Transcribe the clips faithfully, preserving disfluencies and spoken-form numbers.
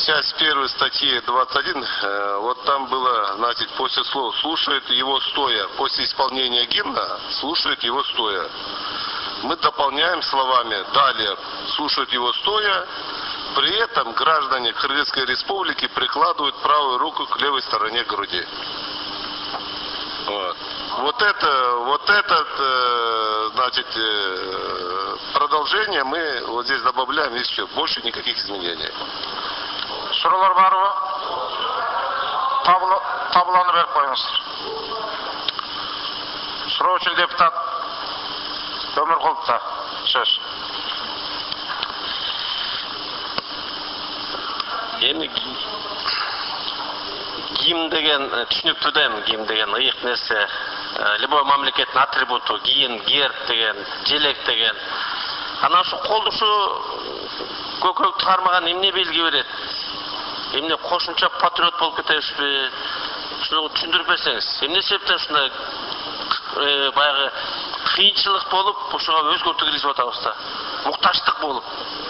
часть первой статьи двадцать один, вот там было, значит, после слов «слушает его стоя», после исполнения гимна «слушает его стоя». Мы дополняем словами «далее слушают его стоя», при этом граждане Кыргызской республики прикладывают правую руку к левой стороне груди. Вот, вот это, вот этот, значит, продолжение мы вот здесь добавляем, еще больше никаких изменений. Суралар барбы? Табыланы беріп қойыңыздар. Сұраушыл депутат Өмірқұловта сөз. Эми гимн деген түшүнүктүү да, эми гимн деген ыйык нерсе. Любой мамлекеттин атрибуту, гимн, герб деген, желек деген. Анан ушу колду ушу көкөрөктү кармаган эмне белги берет? Эмне кошумча патриот болуп кетебизби? Ушуну түшүндүрүп берсеңиз. Эмне себептен ушундай баягы кыйынчылык болуп, ушуга өзгөртүү киргизип атабыз да? Мукташтык болуп.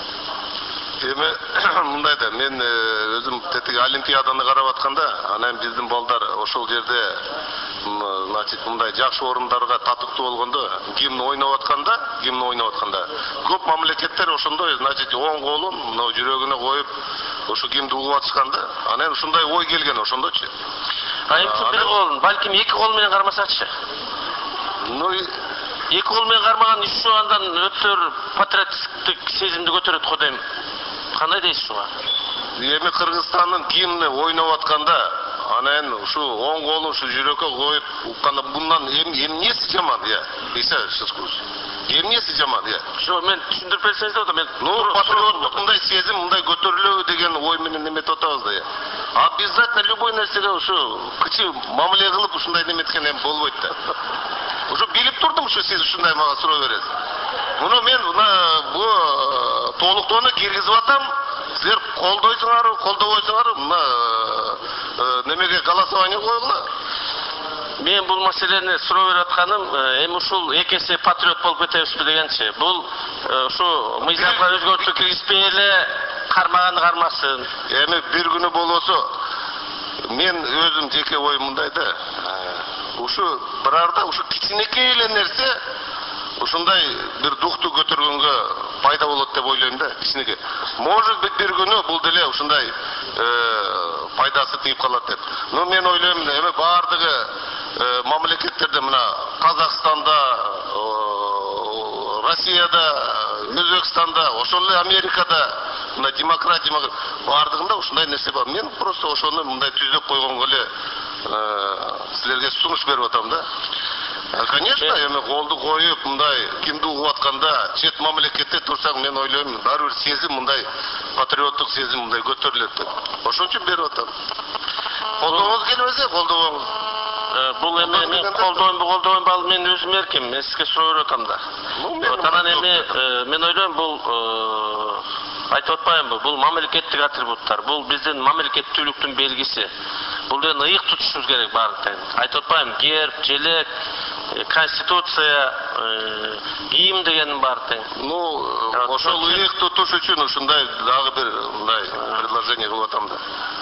Эми мындай да, мен өзүм тетиги олимпиаданы карап атканда, анан биздин балдар ошол жерде, значит, мындай жакшы орундарга татыктуу болгондо, гимн ойноп атканда, гимн ойноп атканда, көп мамлекеттер ошондой, значит, оң колун мына жүрөгүнө коюп, ошо гимнди угуп атышканда, анан ушундай ой келген ошондочу. А эми бир колун, балким эки кол менен кармасачы? Ну, эки кол менен кармаган ушу андан өтөр патриоттук сезимди көтөрөт го дейм. Кандай дейсиз ушуга? Эми Кыргызстандын гимни ойноп атканда, анан ушу оң колун ушу жүрөккө коюп укканда мындан эмнеси жаман, я? Эсе шышкуз. Эмнеси жаман, я? Ошо мен түшүндүрүп берсеңиз да, мен ну патриоттук мындай сезим, мындай көтөрүлөбү деген ой менен неметип атабыз да, я. Обязательно любой нерсеге ушу кычы мамиле кылып ушундай неметкен эми болбойт да. Уже билип турдум ушу сиз ушундай мага суроо бересиз. Муну мен мына бу толуктоону киргизип атам. Силер колдойсуңарбы, колдобойсуңарбы, мына немеге голосование койгула. Мен бул маселени суроо берип атканым, эми ушул эки эсе патриот болуп кетебизби дегенчи. Бул ушу мыйзамга өзгөртүү киргизбей эле кармаганы кармасын. Эми бир күнү болсо, мен өзүм жеке оюм мындай да. Ушу бирарда ушу кичинекей эле нерсе ушундай бир духту көтөргөнгө пайда болот деп ойлойм да, кичинекей. Может быть, бир күнү бул деле ушундай пайдасы тийип калат деп. Но мен ойлойм, эми баардыгы мамлекеттерде мына Казакстанда, Россияда, Өзбекстанда, ошол эле Америкада мына демократия баардыгында ушундай нерсе бар. Мен просто ошону мындай түзөп койгонго эле силерге сунуш берип атам да. Конечно, эми колду коюп, мындай кимди угуп атканда, чет мамлекетте турсаң, мен ойлойм, баары бир сезим мындай патриоттук сезим мындай көтөрүлөт деп. Ошон үчүн берип атам. Колдогоңуз келбесе, колдобоңуз. Бул эми мен колдоймбу, колдобоймбу, ал мен өзүм эрким, мен сизге суроо берип атам да. Анан эми мен ойлойм, бул айтып атпаймынбы, бул мамлекеттик атрибуттар, бул биздин мамлекеттүүлүктүн белгиси. Бул деген ыйык тутушубуз керек баардыгын. Айтып атпаймынбы, герб, желек, конституция, гимн дегенин баардыгын. Ну, ошол ыйык тутуш үчүн ушундай дагы бир мындай предложение кылып атам да.